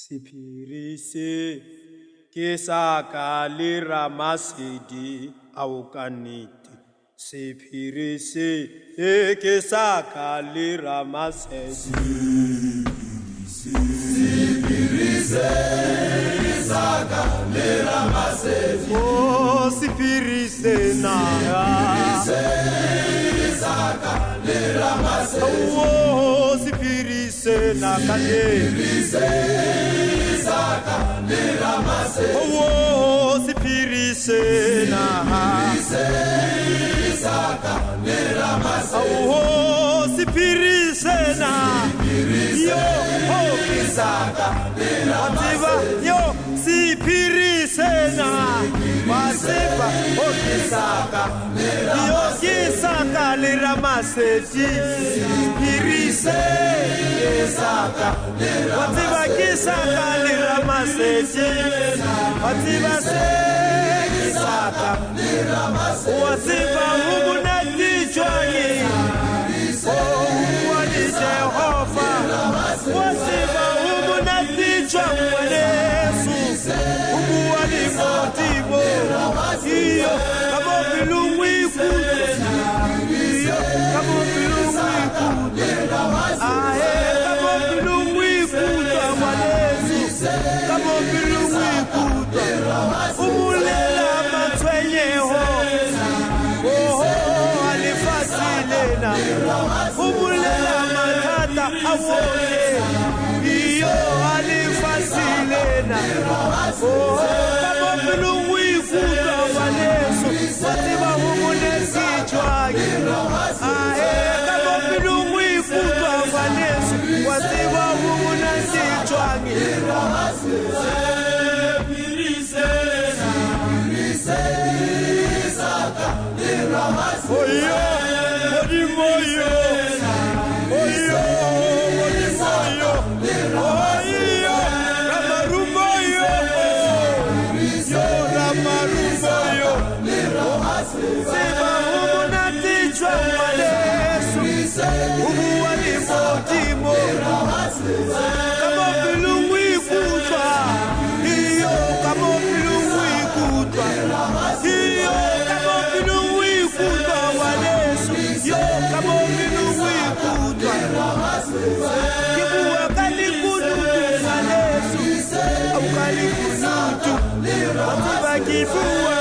Sephiri ke sa ka le Ramasedi aukanete. Sephiri ke sa ka le Ramasedi. Sephiri ke sa ka le Ramasedi. Oh, sephiri na Sephiri ke sa ka le Ramasedi. Oh, sephiri na ka le Oh, sephiri na Oh, sephiri na yo oh kisaka yo sephiri na waseba oh kisaka yo kisaka le Ramasedi sephiri kisaka waseba kisaka le Ramasedi waseba kisaka waseba umunati chwani Jehova wasiba umunatichwa mwalesu umuwali motibo iyo kamo bilungwi kute iyo kamo bilungwi kute ahe kamo bilungwi kute mwalesu kamo bilungwi kute umulela matwenyeho oho alifasilena umulela matata awone iyo alifasilena oho kamo bilungwi kutwa walesu watiba umunesichwaki ahe kamo bilungwi kutwa walesu watiba umunesichwaki Oyo, odimoyo, oyo, odimoyo, oyo, ramarumoyo, yo ramarumoyo, seba umunatichwa walesu, umuwali motimo, kamo bilungwi kutwa, iyo kamo bilungwi kutwa, iyo kamo bilungwi kutwa walesu, yo kamo bilungwi kutwa, kibuwa kalikunutu walesu, au kalikunutu, watiba kibuwa